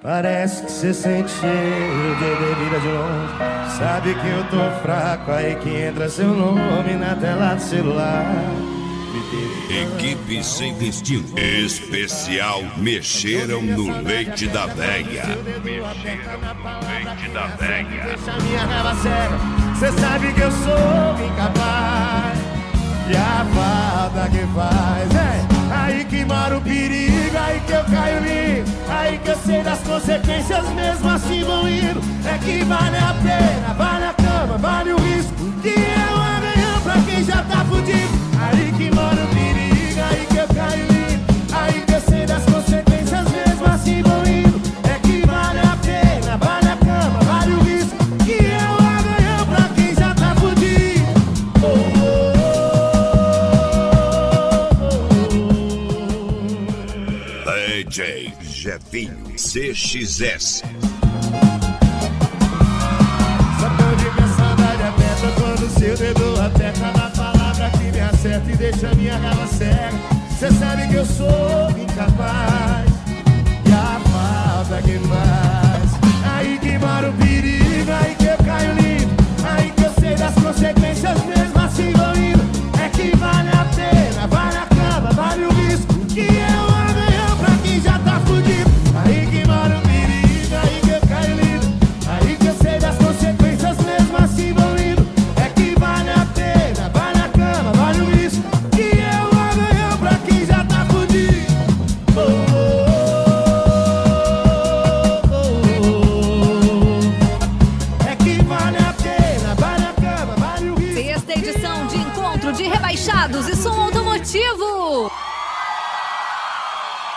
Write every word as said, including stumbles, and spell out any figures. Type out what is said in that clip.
Parece que cê sente cheiro de bebida de longe. Sabe que eu tô fraco, aí que entra seu nome na tela do celular. Equipe Sem Destino. Especial Mexeram no Leite da Véia. Mexeram no Leite da Véia. Deixa minha raiva séria. Cê sabe que eu sou incapaz. E a falta que faz é aí que mora o perigo, aí que eu caio lindo, aí que eu sei das consequências, mesmo assim vão indo. É que vale a pena, vale a cama, vale o risco, que é o amanhã pra quem já tá fudido. Aí que mora o perigo, aí que eu caio lindo, aí que eu sei das consequências, mesmo assim vão indo. É que vale a pena, vale a cama, vale o risco, que é o amanhã pra quem já tá fudido. Oh, oh. D J Jefinho C X S. Sapão de minha saudade aperta quando seu dedo aperta na palavra que me acerta e deixa minha raiva cega. Cê sabe que eu sou incapaz e a falta que faz. Aí que mora o perigo, aí que eu caio lindo, aí que eu sei das consequências, mesmo assim vou indo. É que vale a pena, vale a cama, vale o risco, que é o amanhã pra quem já tá fudido. Aí que mora o perigo, aí que eu caio lindo, aí que eu sei das consequências, mesmo assim vou indo. É que vale a pena, vale a cama, vale o risco, que é o amanhã pra quem já tá fudido. Oh, oh, oh, oh. É que vale a pena, vale a cama, vale o risco. Sexta edição de Encontro de Rebaixados e Som Automotivo.